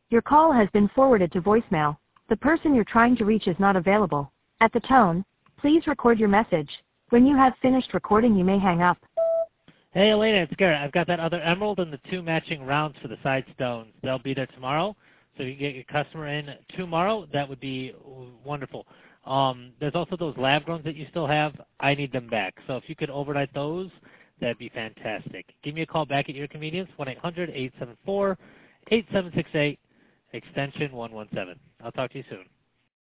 Your call has been forwarded to voicemail. The person you're trying to reach is not available. At the tone, please record your message. When you have finished recording, you may hang up. Hey, Elena, it's Garrett. I've got that other emerald and the 2 matching rounds for the side stones. They'll be there tomorrow, so if you can get your customer in tomorrow, that would be wonderful. There's also those lab grown that you still have. I need them back. So if you could overnight those, that'd be fantastic. Give me a call back at your convenience, 1-800-874-8768, extension 117. I'll talk to you soon.